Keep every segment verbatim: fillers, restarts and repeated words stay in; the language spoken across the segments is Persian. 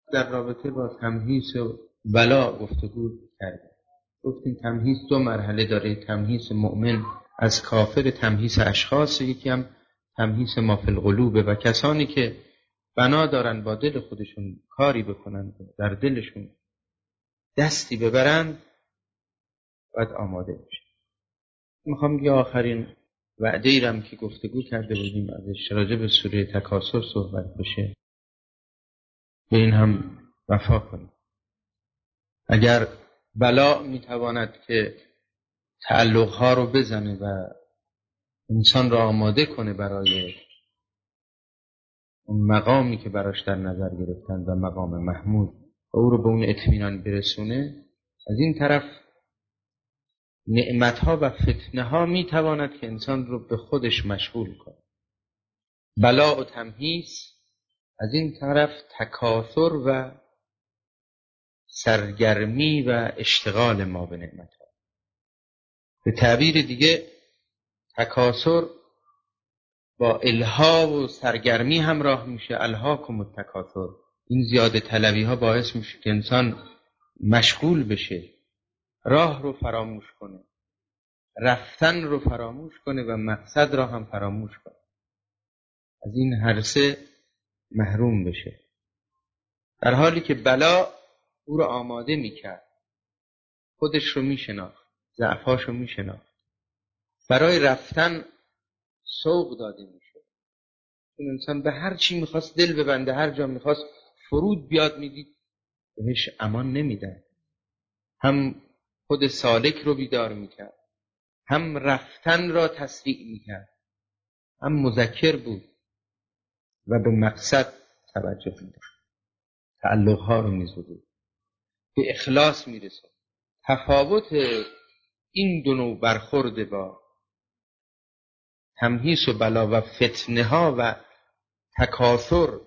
در رابطه با تمهیص و بلا گفتگو کردیم. گفتیم تمهیص دو مرحله داره: تمهیص مؤمن از کافر، تمهیص اشخاص، یکی هم تمهیص ما فی القلوب. و کسانی که بنا دارن با دل خودشون کاری بکنن، در دلشون دستی ببرن، باید آماده بشن. میخوام یه آخرین وعده ای رم که گفتگو کرده بودیم ازش راجع به سوره تکاثر صحبت بشه، به این هم وفا کنیم. اگر بلا میتواند که تعلقها رو بزنه و انسان را آماده کنه برای اون مقامی که براش در نظر گرفتن و مقام محمود و او رو به اون اطمینان برسونه، از این طرف نعمتها و فتنه‌ها میتواند که انسان رو به خودش مشغول کنه. بلا و تمهیص، از این طرف تکاثر و سرگرمی و اشتغال ما به نعمتها. به تعبیر دیگه تکاثر با الها و سرگرمی همراه میشه. الهاکم التکاثر، این زیاده طلبی ها باعث میشه که انسان مشغول بشه، راه رو فراموش کنه، رفتن رو فراموش کنه و مقصد را هم فراموش کنه، از این هر سه محروم بشه. در حالی که بلا او رو آماده میکرد، خودش رو میشناخت، ضعفاش رو میشناخت، برای رفتن سوق داده میشه. این انسان به هر چی میخواست دل ببنده، هر جا میخواست فرود بیاد، میدید بهش امان نمیدن. هم خود سالک رو بیدار میکرد، هم رفتن را تسریع میکرد، هم مذکر بود و به مقصد توجه میداشت، تعلقها رو میزود، به اخلاص میرسد. تفاوت این دو نوع برخورد با تمهیص و بلا و فتنه ها و تکاثر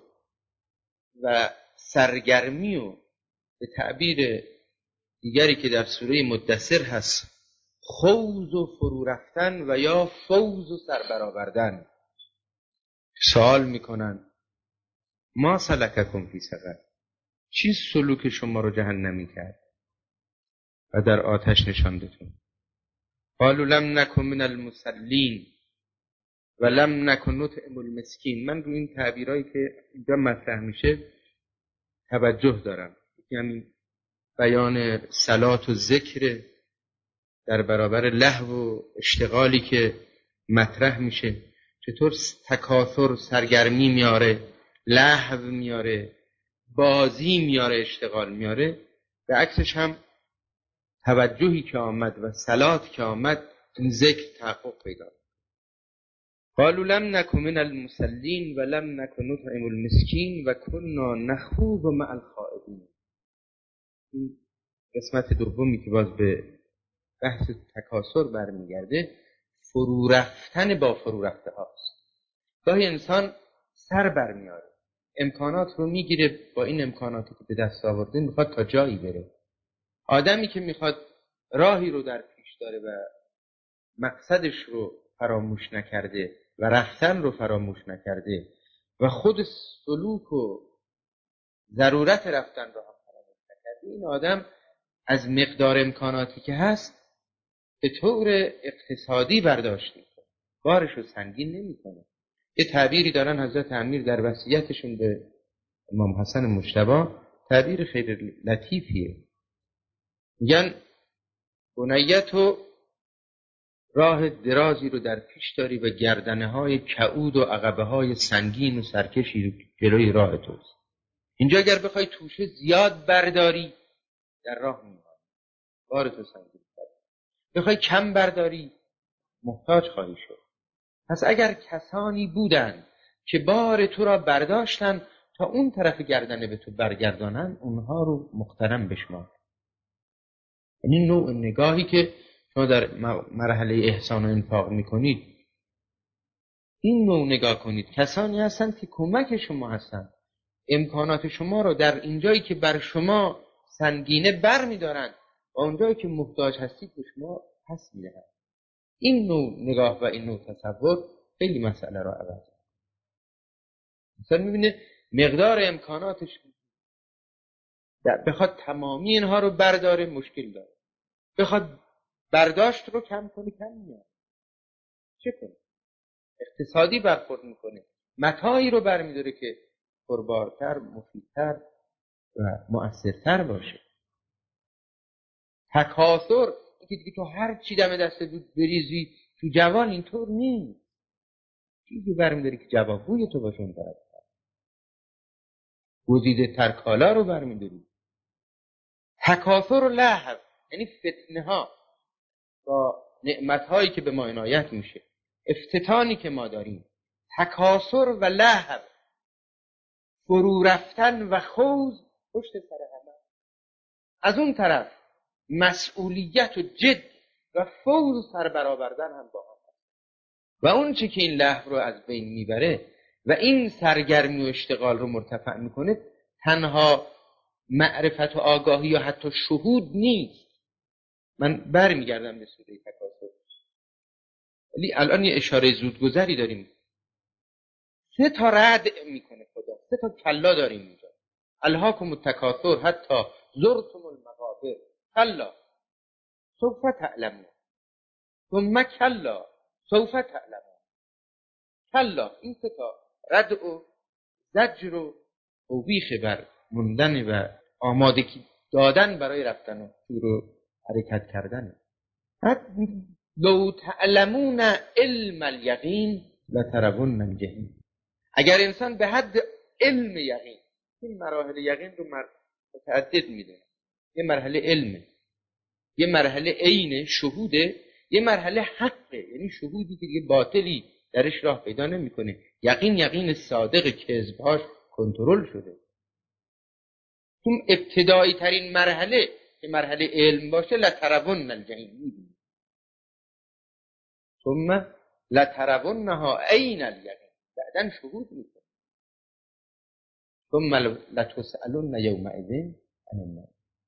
و سرگرمی و به تعبیر دیگری که در سوره مدثر هست خوض و فرو رفتن و یا فوز و سربرآوردن. سوال میکنن ما سلککم فی سقر، چی سلوک شما رو جهنمی کرد و در آتش نشاندتون؟ قالوا لم نکن من المصلین و لم نکن نطعم المسکین. من روی این تعبیرایی که اینجا مطرح میشه توجه دارم. یعنی بیان صلات و ذکر در برابر لهو و اشتغالی که مطرح میشه، چطور تکاثر سرگرمی میاره، لهو میاره، بازی میاره، اشتغال میاره. به عکسش هم توجهی که آمد و صلات که آمد، این ذکر تحقق پیدا. قالوا لم نکن من المصلین و لم نکن نطعم المسکین و کنا نخوض مع الخائضین. این قسمت دومی که باز به بحث تکاثر برمیگرده، فرو رفتن با فرو رفته هاست. گاهی انسان سر برمیاره، امکانات رو میگیره، با این امکاناتی که به دست آورده میخواد تا جایی بره. آدمی که میخواد راهی رو در پیش داره و مقصدش رو فراموش نکرده و رفتن رو فراموش نکرده و خود سلوک و ضرورت رفتن رو هم فراموش نکرده، این آدم از مقدار امکاناتی که هست به طور اقتصادی برداشت میکنه، بارش رو سنگین نمیکنه. یه تعبیری دارن حضرت امیر در وصیتشون به امام حسن مجتبی، تعبیر خیلی لطیفیه. میگن بنیتو راه درازی رو در پیش داری و گردنه های کعود و عقبه های سنگین و سرکشی جلوی راه توست. اینجا اگر بخوای توشه زیاد برداری در راه میمانی، بار تو سنگین برداری. بخوای کم برداری محتاج خواهی شد. پس اگر کسانی بودند که بار تو را برداشتن تا اون طرف گردنه به تو برگردانن، اونها رو محترم بشمار. این نوع نگاهی که شما در مرحله احسان و انفاق میکنید، این نوع نگاه کنید. کسانی هستند که کمک شما هستند، امکانات شما رو در اینجایی که بر شما سنگینه بر میدارند و اونجایی که محتاج هستید به شما پس میدهند. این نوع نگاه و این نوع تصور خیلی مسئله را عوض. مثلا میبینه مقدار امکاناتش بخواد تمامی اینها رو برداره مشکل داره، بخواد برداشت رو کم کنه کم میاد. چه کنه؟ اقتصادی برخورد میکنه، متاعی رو برمیداره که پربارتر، مفیدتر و مؤثرتر باشه. تکاثر اینکه دیگه تو هر چی دم دست بود بریزی تو جوان، اینطور نیست. چیزی برمیداری که جوابگوی تو باشه اون طرف، گزیده تر کالا رو برمیداری. تکاثر و لهو یعنی فتنه ها با نعمت هایی که به ما عنایت میشه، افتتانی که ما داریم. تکاثر و لهو، فرو رفتن و خوض پشت سر همه. از اون طرف مسئولیت و جد و فوز سر برآوردن هم با هم. و اون چه که این لهو رو از بین میبره و این سرگرمی و اشتغال رو مرتفع میکنه، تنها معرفت و آگاهی یا حتی شهود نیست. من برمیگردم به سوره تکاثر، ولی الان یه اشاره زودگذری داریم. سه تا رد میکنه خدا، سه تا کلا داریم اینجا. الهاکم التکاثر حتی زرتم المقابر کلا سوف تعلمون ثم کلا سوف تعلمون. کلا، این سه تا رد و زجر و توبیخ بر موندن و آمادگی دادن برای رفتن و شروع و حرکت کردن. لو تعلمون علم الیقین لترون الجحیم. اگر انسان به حد علم یقین، این مراحل یقین رو متعدد میده، یه مرحله علمه، یه مرحله عین شهوده، یه مرحله حقه، یعنی شهودی که دیگه باطلی درش راه پیدا نمیکنه. یقین یقین صادق، کذبهاش کنترل شده. اون ابتدایی ترین مرحله که مرحله علم باشه، لترون الجحیم میبینی، ثم لترونها عین الیقین، بعدن شهود میکنه، ثم لتسألن یومئذ عن النعیم.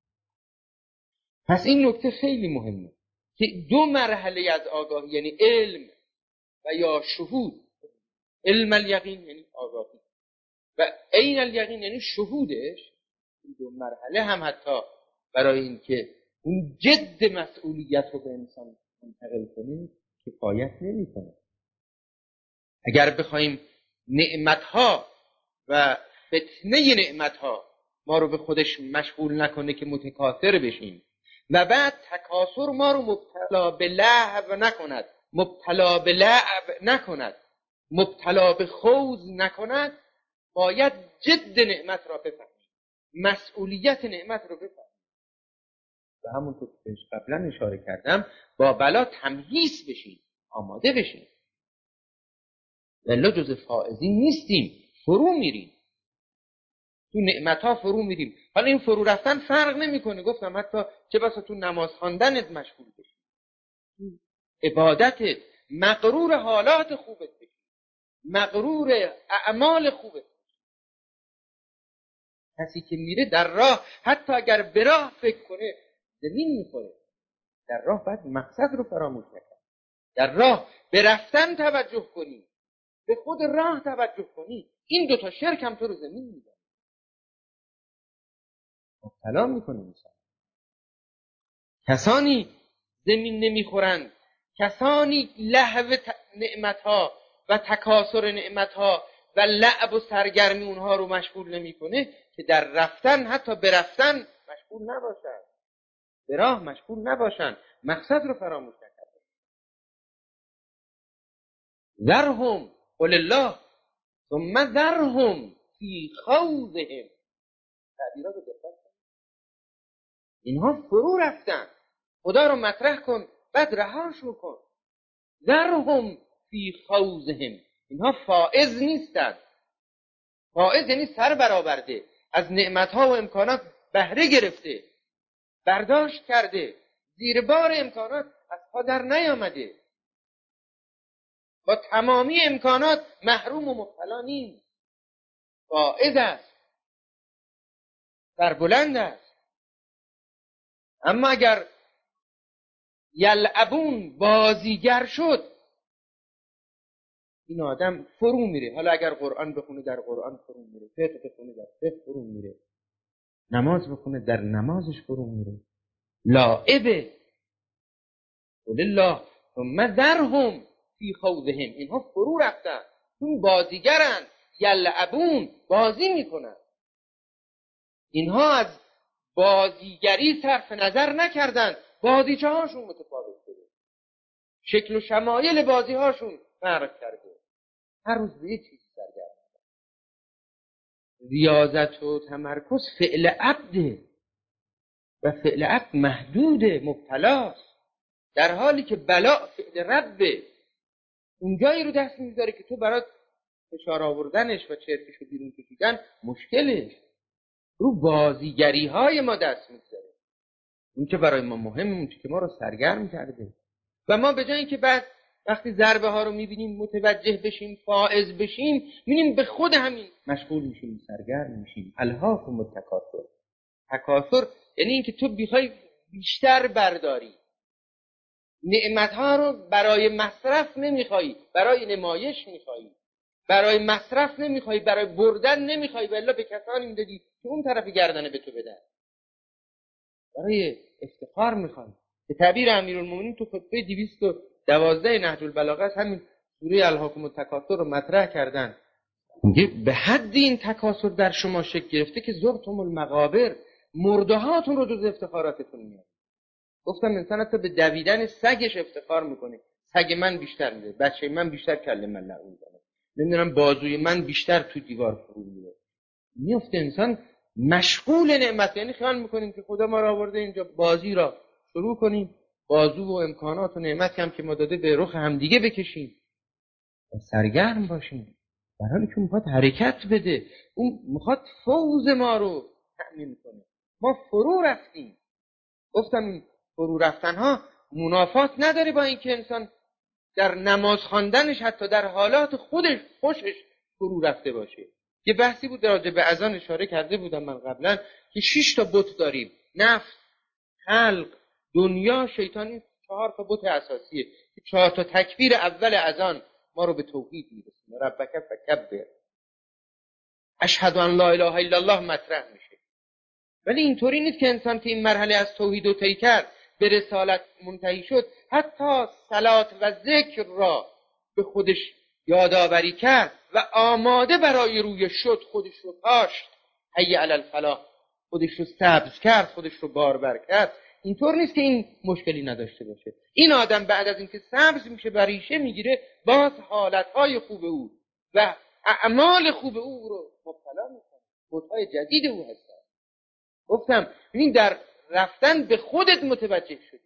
پس این نکته خیلی مهمه که دو مرحله از آگاهی، یعنی علم و یا شهود، علم الیقین یعنی آگاهی و عین الیقین یعنی شهودش، این دو مرحله هم حتی برای اینکه اون جد مسئولیت رو به انسان منتقل کنه کفایت نمیکنه. اگر بخوایم نعمتها و فتنه نعمتها ما رو به خودش مشغول نکنه که متکاثر بشیم و بعد تکاثر ما رو مبتلا به لهو نکند، مبتلا به لعب نکند، مبتلا به خوض نکند، باید جد نعمت را بفهمیم، مسئولیت نعمت رو بفهمیم و همونطور که قبلا اشاره کردم با بلا تمهیز بشیم، آماده بشیم. ولی جز فائزین نیستیم، فرو میریم تو نعمتها، فرو میریم. حالا این فرو رفتن فرق نمیکنه، گفتم حتی چه بسا تو نماز خواندنت مشغول بشی، تو عبادتت مغرور حالات خوبت بشی، مغرور اعمال خوبت بشی. کسی که میره در راه، حتی اگر به راه فکر کنه زمین میخوره. در راه باید مقصد رو فراموش نکنی، در راه به رفتن توجه کنی، به خود راه توجه کنی. این دوتا شرک هم تو رو زمین میده، مبتلا میکنه انسان. کسانی زمین نمیخورند، کسانی لهو نعمتها و تکاثر نعمتها و لعب و سرگرمی اونها رو مشغول نمیکنه که در رفتن، حتی به رفتن مشغول نباشن، به راه مشغول نباشن، مقصد رو فراموش نکنن. ذرهم قل الله ثم ذرهم فی خوضهم. تعبیرات دقت کن، اینها فرو رفتن، خدا رو مطرح کن بعد رهاشون کن. ذرهم فی خوضهم، اینها فائز نیستند. فائز یعنی سر برآورده، از نعمتها و امکانات بهره گرفته، برداشت کرده، زیر بار امکانات از پا در نیامده، با تمامی امکانات محروم و مبتلا نیست. فائز است، سربلند است. اما اگر یلعبون، بازیگر شد، این آدم فرو میره. حالا اگر قرآن بخونه در قرآن فرو میره، فقه بخونه در فقه فرو میره، نماز بخونه در نمازش فرو میره. لاعبه. قل الله ثم ذرهم فی خوضهم، اینها فرو رفتن، اون بازیگرن، یلعبون، بازی میکنن. اینها از بازیگری صرف نظر نکردن، بازیچه هاشون متفاوت شده، شکل و شمایل بازی هاشون فرق کرده، هر روز به یه چیزی سرگرم. ریاضت و تمرکز فعل عبده و فعل عبد محدوده، مبتلاست، در حالی که بلا فعل ربه. اونجایی رو دست میذاره که تو برات فشار آوردنش و چرکش رو بیرون کشیدن مشکلش، رو بازیگری های ما دست میذاره، اون که برای ما مهمه، اون که ما رو سرگرم کرده. و ما به جای اینکه بعد وقتی ضربه ها رو میبینیم متوجه بشیم، فائز بشیم، میبینیم به خود همین مشغول میشیم، سرگرم میشیم. الهاکم التکاثر. تکاثر یعنی اینکه تو بخوای بیشتر برداری، نعمتها رو برای مصرف نمیخوای، برای نمایش میخوای، برای مصرف نمیخوای، برای بردن نمیخوای، والا به کسانی میدادی که اون طرف گردنه به تو بدن، برای افتخار میخوای. به تعبیر امیرالمومنین تو خطبه دویست و دوازده نهج البلاغه همین سوره الهاکم التکاثر رو مطرح کردن. میگه به حد این تکاثر در شما شکل گرفته که زرتم المقابر، مرده هاتون رو جز افتخاراتتون میاد. گفتم انسان حتی به دویدن سگش افتخار میکنه، سگ من بیشتر میده، بچه من بیشتر کله من لعون میزنه، نمیدونم بازوی من بیشتر تو دیوار فرو میره. میفته انسان مشغول نعمت. یعنی خیال میکنیم که خدا ما را آورده اینجا بازی را شروع کنیم، بازو و امکانات و نعمتی هم که ما داده به رخ همدیگه بکشیم و سرگرم باشیم، در حالی که میخواد حرکت بده، اون میخواد فوز ما رو تأمین کنه. ما فرو رفتیم. گفتم این فرو رفتن ها منافات نداره با اینکه انسان در نماز خواندنش حتی در حالات خودش خوشش فرو رفته باشه. یه بحثی بود راجع به اذان اشاره کرده بودم من قبلا که شش تا بت داریم: نفس، خلق، دنیا، شیطان. این چهار تا بت اساسیه. چهار تا تکبیر اول اذان ما رو به توحید میرسونه. ربک فکبر، اشهد ان لا اله الا الله مطرح میشه. ولی اینطوری نیست که انسان که این مرحله از توحید رو طی کرد، به رسالت منتهی شد، حتی صلات و ذکر را به خودش یادآوری کرد و آماده برای روی شد، خودش رو تاشت، حی علی الفلاح، خودش رو سبز کرد، خودش رو باربر کرد. اینطور نیست که این مشکلی نداشته باشه. این آدم بعد از اینکه سبز میشه و ریشه میگیره، باز حالتهای خوب او و اعمال خوب او رو مبتلا میکنه، خودهای جدید او هست. گفتم این در رفتن به خودت متوجه شدی.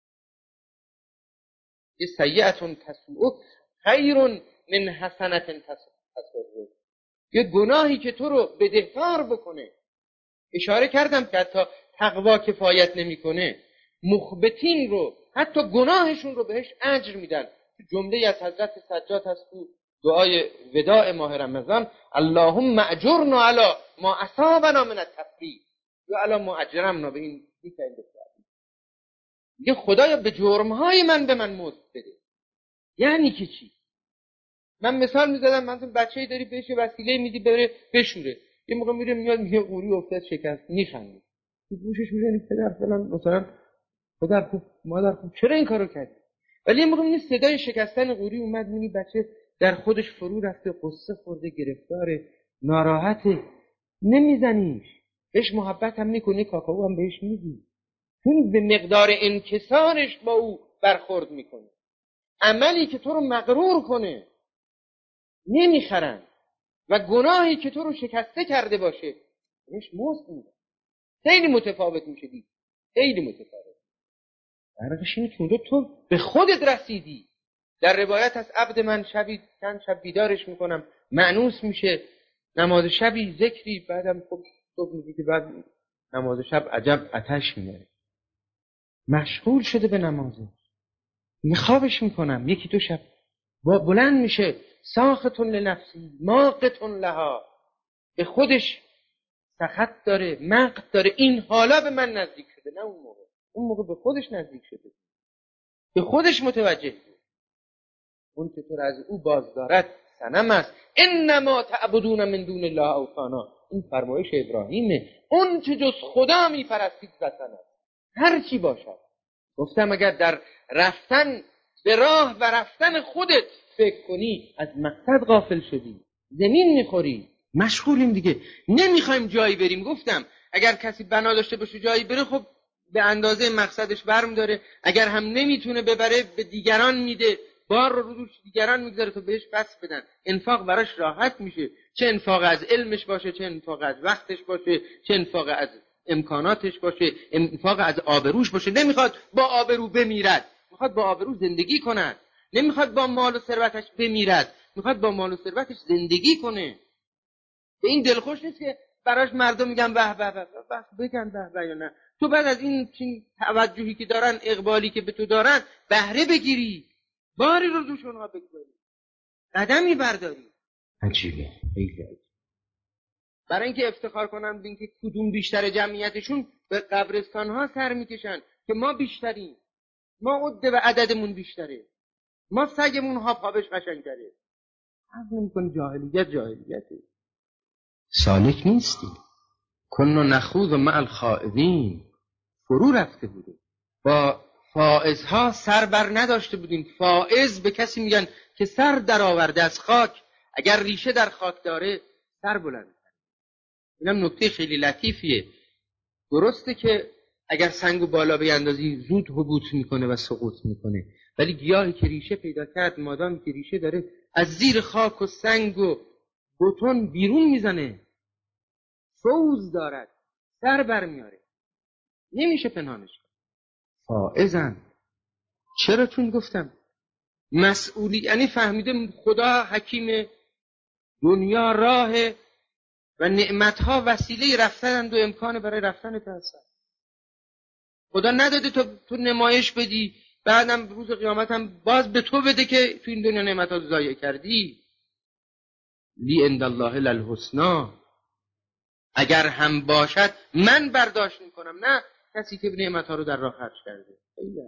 یه سیئتون تسوء خیر من حسنت تسرک. یه گناهی که تو رو بدهکار بکنه. اشاره کردم که حتی تقوا کفایت نمیکنه، مخبتین رو حتی گناهشون رو بهش اجر میدن. جمله از حضرت سجاد هست تو دعای وداع ماه رمضان: اللهم اجرنا علی ما اصابنا من التفریط یا علی ما اجرمنا. به این میگن یه خدایا به جرمهای من به من مزد بده. یعنی که چی؟ من مثال میزدم، مثلا بچه‌ای داری بهش وسیله میدی بره بشوره، یه موقع میره میاد میگه قوری افتاد شکست، میخندی تو گوشش میزنی پدر فلان، مثلا پدر خوب مادر خوب چرا این کارو کردی؟ ولی یه موقع میبینی صدای شکستن قوری اومد، میبینی بچه در خودش فرو رفته، قصه خورده، گرفتاره، ناراحته، نمیزنیش، بهش محبت هم میکنی، کاکائو هم بهش میدی، چون به مقدار انکسارش با او برخورد میکنه. عملی که تو رو مغرور کنه نمیخرن و گناهی که تو رو شکسته کرده باشه بهش مزد میدن. خیلی متفاوت میشه دید، خیلی متفاوت. فرقش اینه که تو به خودت رسیدی. در روایت از عبد من شبی چند شب بیدارش میکنم، مأنوس میشه، نماز شبی ذکری، بعدم خب صبح میگه که بعد نماز شب عجب آتش میاره، مشغول شده به نمازه، میخوابش میکنم یکی دو شب، بلند میشه ساختون لنفسی ماقتون لها، به خودش سخط داره، مقت داره. این حالا به من نزدیک شده، نه اون موقع. اون موقع به خودش نزدیک شده، به خودش متوجه شده. اون که تو را از او باز دارد صنم است. انما تعبدون من دون الله اوثانا، این فرمایش ابراهیمه. اون چه جز خدا میپرستید وثن است، هر چی باشد. گفتم اگر در رفتن به راه و رفتن خودت فکر کنی از مقصد غافل شدی، زمین میخوری. مشغولیم دیگه، نمیخوایم جایی بریم. گفتم اگر کسی بنا داشته باشه جایی بره، خب به اندازه مقصدش برم داره. اگر هم نمیتونه ببره به دیگران میده، بار رو روش دیگران میگذاره تا بهش پس بدن. انفاق براش راحت میشه، چه انفاق از علمش باشه، چه انفاق از وقتش باشه، چه انفاق از امکاناتش باشه، انفاق از آبروش باشه. نمیخواد با آبرو بمیرد، میخواد با آبرو زندگی کند. نمیخواد با مال و ثروتش بمیرد، میخواد با مال و ثروتش زندگی کنه. به این دلخوش نیست که براش مردم میگن به به به به بگن به به یا نه. تو بعد از این توجهی که دارن، اقبالی که به تو دارن، بهره بگیری، باری رو دوش اونها بگذاری، قدمی برداری. عجیبه، خیلی عجیبه. برای اینکه افتخار کنن به اینکه کدوم بیشتر جمعیتشون، به قبرستان ها سر میکشن که ما بیشتریم، ما عده و عددمون بیشتره، ما سگمون ها پابش قشنگتره. حق نمی‌کنی. جاهلیت جاهلیته، سالک نیستی. کنو نخوض مع الخائضین، فرو رفته بودیم، با فائزها سر بر نداشته بودیم. فائز به کسی میگن که سر در آورده از خاک. اگر ریشه در خاک داره سر بلند. اینم نکته خیلی لطیفیه. درسته که اگر سنگو بالا بیاندازی زود هبوط میکنه و سقوط میکنه، ولی گیاهی که ریشه پیدا کرد، مادامی که ریشه داره، از زیر خاک و سنگ و بتون بیرون میزنه، فوز دارد، سر بر میاره، نمیشه پنهانش کرد. فائزن. چرا؟ چون گفتم مسئولی، یعنی فهمیده خدا حکیم، دنیا راه و نعمتها وسیله رفتن و امکان برای رفتن تو هستن. خدا نداده تو, تو نمایش بدی، بعدم روز قیامت هم باز به تو بده که تو این دنیا نعمتها رو ضایع کردی. لی عند الله الحسنا، اگر هم باشد من برداشت میکنم، نه کسی که نعمتها رو در راه خرج کرده.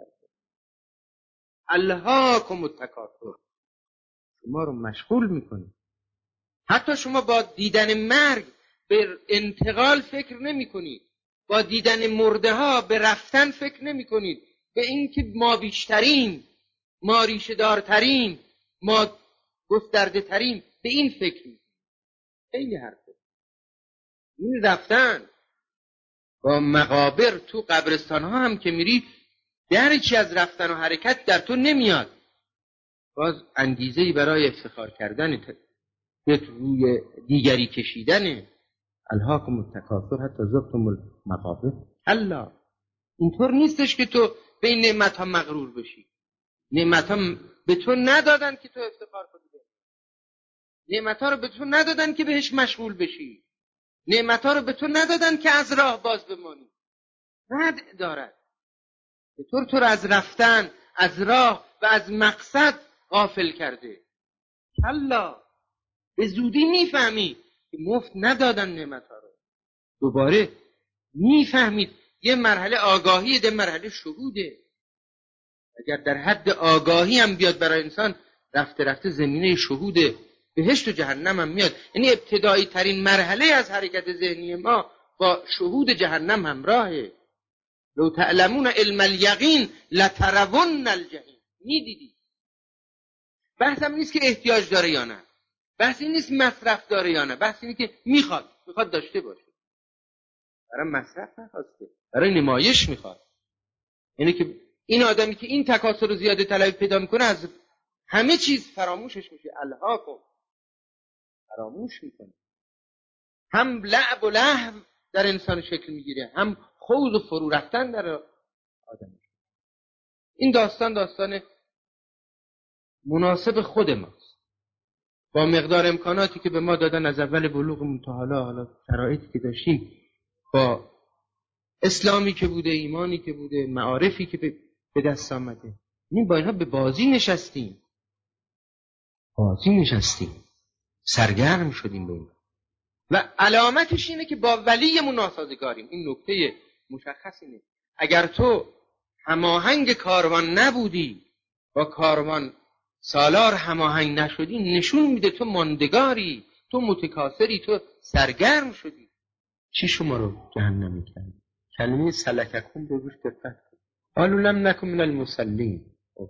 الهاکم التکاثر، شما رو مشغول میکنه. حتی شما با دیدن مرگ به انتقال فکر نمی کنید، با دیدن مرده ها به رفتن فکر نمی کنید، به اینکه ما بیشترین، ما ریشه دارترین، ما گسترده ترین، به این فکر می کنید. خیلی حرفه. این رفتن با مقابر تو قبرستان ها هم که میری، درچی از رفتن و حرکت در تو نمیاد. باز انگیزه‌ای برای افتخار کردن، یک روی دیگری کشیدن. الهاکم التکاثر حتی زرتم المقابر. الله، اینطور نیستش که تو به این نعمت ها مغرور بشی. نعمت ها به تو ندادن که تو افتخار کنی، نعمت ها رو به تو ندادن که بهش مشغول بشی، نعمت ها رو به تو ندادن که از راه باز بمانی. رد دارد به طور تو رو از رفتن، از راه و از مقصد غافل کرده. الله، به زودی میفهمی که مفت ندادن نعمت ها رو. دوباره میفهمید یه مرحله آگاهی، ده مرحله شهوده. اگر در حد آگاهی هم بیاد برای انسان، رفته رفته زمینه شهوده، بهشت و جهنم هم میاد. یعنی ابتدایی ترین مرحله از حرکت ذهنی ما با شهود جهنم همراهه. لو تعلمون علم الیقین لترون الجحیم. میدیدی. بحثم نیست که احتیاج داره یا نه، بحث این نیست مصرف داره یا نه، بحث اینه که میخواد میخواد داشته باشه. برای مصرف نخواسته، برای نمایش میخواد. یعنی که این آدمی که این تکاثر رو زیاده طلبی پیدا میکنه، از همه چیز فراموشش میشه. الهاکم، فراموش میکنه. هم لعب و لهو در انسان شکل میگیره، هم خوض و فرو رفتن در آدم. این داستان داستان مناسب خود ماست، با مقدار امکاناتی که به ما دادن از اول بلوغمون تا حالا، حالا شرایطی که داشتیم، با اسلامی که بوده، ایمانی که بوده، معارفی که به دست آمده. این با اینها به بازی نشستیم، بازی نشستیم، سرگرم شدیم به این. و علامتش اینه که با ولیمون ناسازگاریم. این نکته مشخص اینه. اگر تو هماهنگ کاروان نبودی، با کاروان سالار هماهنگ نشدی نشون میده تو ماندگاری، تو متکاسری، تو سرگرم شدی. چی شما رو جهنمی کرد؟ کلمه سلککم رو روش دقت کن. قالوا لم نکن من المصلین،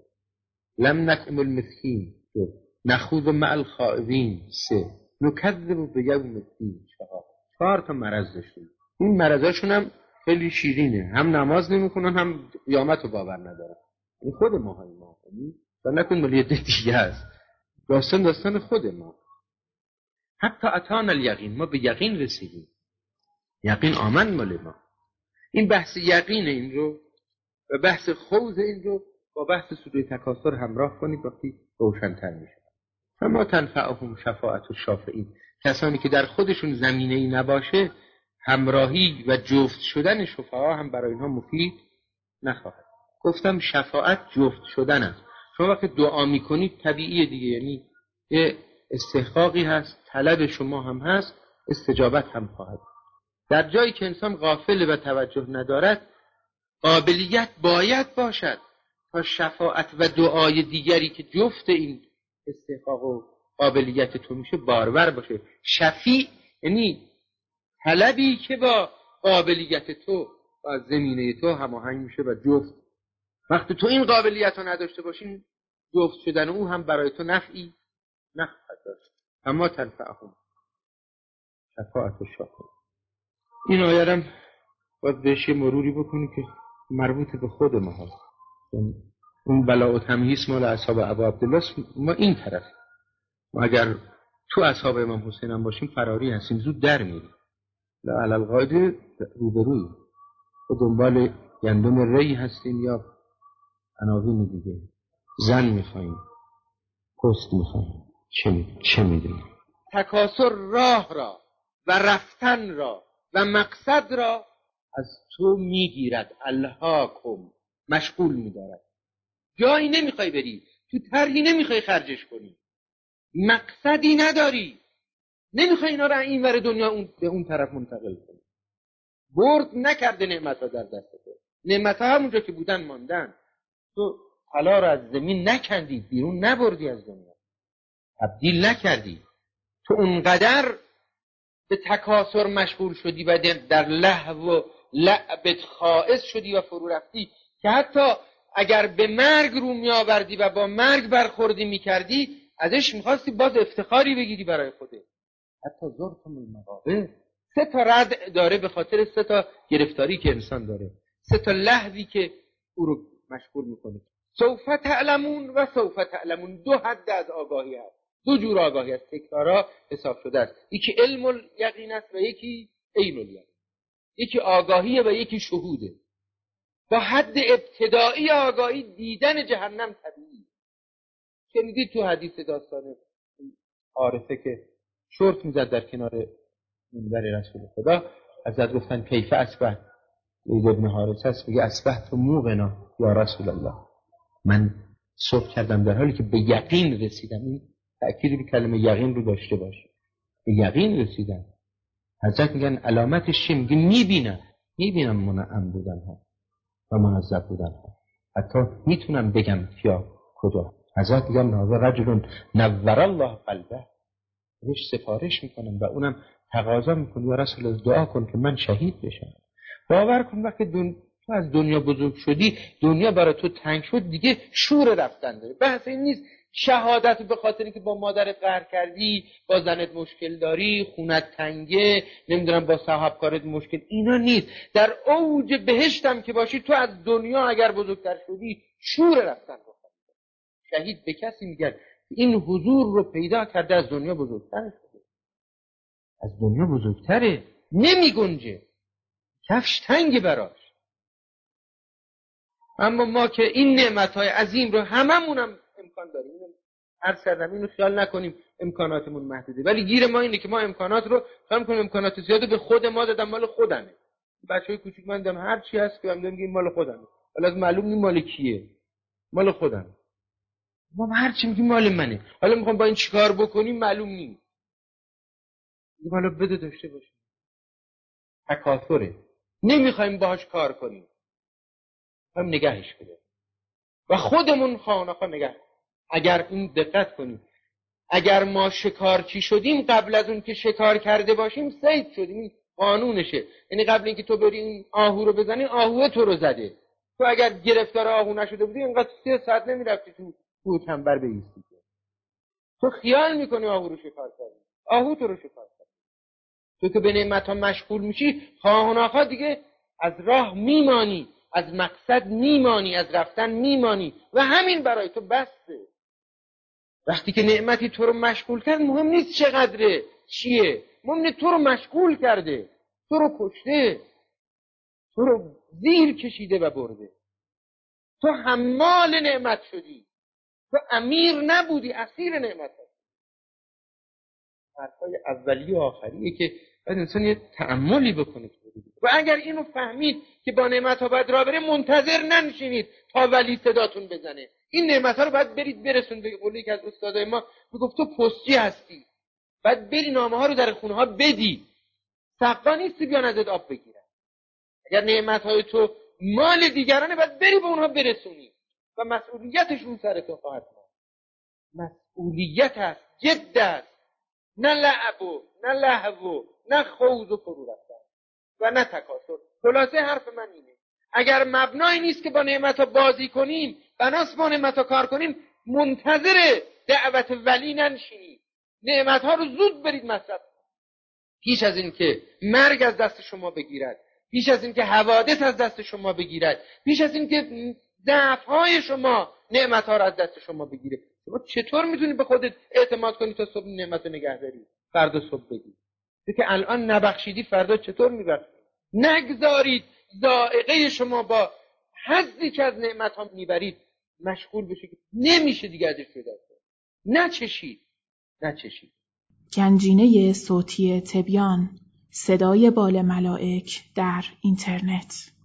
لم نطعم المسکین، نخوض مع الخائضین، سه نکذب بیوم الدین، چهار چهار تا مرض داشتیم. این مرضاشون هم خیلی شیرینه، هم نماز نمیکنن هم قیامت رو باور ندارن. این خود ما های ما و نکن مالی دیگه است. داستان داستان خود ما. حتی اتانا الیقین، ما به یقین رسیدیم، یقین آمد مال ما. این بحث یقین این رو و بحث خوض این رو با بحث سوره تکاثر همراه کنید وقتی روشن‌تر میشه. اما تنفعهم شفاعت الشافعین، کسانی که در خودشون زمینه‌ای نباشه همراهی و جفت شدن شفعا هم برای اینها مفید نخواهد. گفتم شفاعت جفت شدن است. شما وقتی دعا میکنید طبیعیه دیگه، یعنی یه استحقاقی هست، طلب شما هم هست، استجابت هم خواهد. در جایی که انسان غافل و توجه ندارد قابلیت باید باشد تا شفاعت و دعای دیگری که جفت این استحقاق و قابلیت تو میشه بارور باشه. شفیع یعنی طلبی که با قابلیت تو و زمینه تو هماهنگ میشه و جفت. وقتی تو این قابلیت رو نداشته باشین جفت شدن او هم برای تو نفعی نخواهد داشت. اما تنفعهم شفاعت الشافعین. این آیه هم باید بهش یه مروری بکنی که مربوط به خود ما هست. اون بلا و تمهیس مال اصحاب ابا عبدالله، ما این طرف. ما اگر تو اصحاب امام حسین هم باشیم فراری هستیم، زود در میریم. لا علی القاعده روبروی و دنبال گندم ری هستیم یا عناوین دیگه. زن میخواییم، پست میخواییم، چه می چه میدونیم. تکاسر راه را و رفتن را و مقصد را از تو میگیرد، الهاکم، مشغول میدارد. جایی نمیخوای بری، تو طرحی نمیخوای خرجش کنی، مقصدی نداری، نمیخوای اینا رو این ور دنیا اون به اون طرف منتقل کنی. برد نکرده نعمتها در دست تو، نعمتها همونجا که بودن ماندن. تو طلا رو از زمین نکندی، بیرون نبردی از دنیا، تبدیل نکردی. تو اونقدر به تکاسر مشغول شدی و در لهو و لعبت خائض شدی و فرو رفتی که حتی اگر به مرگ رو می آوردی و با مرگ برخوردی می کردی ازش میخواستی باز افتخاری بگیری برای خودت. حتی زرتم المقابر، سه تا رد داره به خاطر سه تا گرفتاری که انسان داره، سه تا لهوی که او رو مشغول میکنه. سوف تعلمون و سوف تعلمون، دو حد از آگاهی هست، دو جور آگاهی است، تکرارا حساب شده است. یکی علم الیقین است و یکی عین الیقین. یکی آگاهیه و یکی شهوده. با حد ابتدایی آگاهی دیدن جهنم طبیعی. شنیدید تو حدیث داستان عارفه که شورت میزد در کنار منبر رسول خدا، حضرت گفتن کیف اصبحت؟ زید ابن حارثه است میگه اصبحت موقنا یا رسول الله، من صبح کردم در حالی که به یقین رسیدم. این تأکید به کلمه یقین رو داشته باشه، به یقین رسیدم. حضرت میگن علامتش چیه؟ میگه میبینم میبینم منعم بودن ها و معذب بودن ها، حتی میتونم بگم کیا کجا. حضرت میگن هذا رجل نور الله قلبه، بهش سفارش میکنم و اونم تقاضا میکنه یا رسول الله دعا کن که من شهید بشم. باور کن وقتی دن... تو از دنیا بزرگ شدی، دنیا برای تو تنگ شد، دیگه شور رفتن داره. بحث این نیست شهادت به خاطر که با مادرت قهر کردی، با زنت مشکل داری، خونت تنگه، نمیدونم با صاحبکارت مشکل، اینا نیست. در اوج بهشتم که باشی تو از دنیا اگر بزرگتر شدی شور رفتن بخواد. شهید به کسی میگن این حضور رو پیدا کرده از دنیا بزرگتر شده، از دنیا بزرگتره، نمی گنجه، کفش تنگ براش. اما ما که این نعمتهای عظیم رو هممونم امکان داریم، هر سردم اینو خیال نکنیم امکاناتمون محدوده، ولی گیر ما اینه که ما امکانات رو فهم کنیم امکانات زیاده به خود ما دادم، مال خودمه. بچهای کوچیک من دادم هر چی هست که من میگم این مال خودمه، حالا از معلوم نی مال کیه، مال خودمه. ما هر چی میگیم مال منه، حالا میخوام با این چیکار بکنیم معلوم نیست. این حالا بده داشته باشیم. تکاثره، نمیخوایم باهاش کار کنیم، هم نگهش بده و خودمون خانه نگه. اگر این دقت کنیم، اگر ما شکارچی شدیم قبل از اون که شکار کرده باشیم صید شدیم. این قانونشه. یعنی قبل اینکه تو بری این آهو رو بزنی، آهوه تو رو زده. تو اگر گرفتار آهو نشده بودی اینقدر سه ساعت نمیرفتی تو کوه تنبر بایستی. تو خیال میکنی آهو رو شکار کردی، آهو تو رو شکار کرد. تو که به نعمت ها مشغول میشی، خواه و ناخواه دیگه از راه میمانی، از مقصد میمانی، از رفتن میمانی و همین برای تو بسته. وقتی که نعمتی تو رو مشغول کرد، مهم نیست چقدره، چیه، مهم اینه تو رو مشغول کرده، تو رو کشته، تو رو زیر کشیده و برده. تو حمال نعمت شدی، تو امیر نبودی، اسیر نعمت هستی. حرفای اولی و آخریه که باید انسان یه تأملی بکنه. و اگر اینو فهمید که با نعمت ها باید راه بره، منتظر ننشینید تا ولی صداتون بزنه. این نعمت ها رو باید برید برسون. به قولی که از استادای ما میگفت تو پستی هستی، باید بری نامه ها رو در خونه ها بدی. سقا نیستی بیان ازت آب بگیرن. اگر نعمت های تو مال دیگرانه، باید بری به اونها برسونی و مسئولیتشون سر تو خواهد ماند. مسئولیت است، جد است، نه لعب و نه لهو، نه خوض و فرو رفتن و نه تکاسل. خلاصه حرف من اینه، اگر مبنایی نیست که با نعمت ها بازی کنیم، بناست با نعمت ها کار کنیم، منتظر دعوت ولی ننشینید. نعمت ها رو زود برید مصرف، پیش از این که مرگ از دست شما بگیرد، پیش از این که حوادث از دست شما بگیرد، پیش از این که ضعف های شما نعمت ها رو از دست شما بگیره. شما چطور میتونی به خودت اعتماد کنی تا صبح نعمت رو نگه داری، فردا صبح بگی؟ تو که الان نبخشیدی، فردا چطور میبخشی؟ نگذارید ذائقه شما با حظی که از نعمت ها میبرید مشغول بشه که نمیشه دیگه ازش جدا شد. نچشید، نچشید. گنجینه صوتی تبیان، صدای بال ملائک در اینترنت.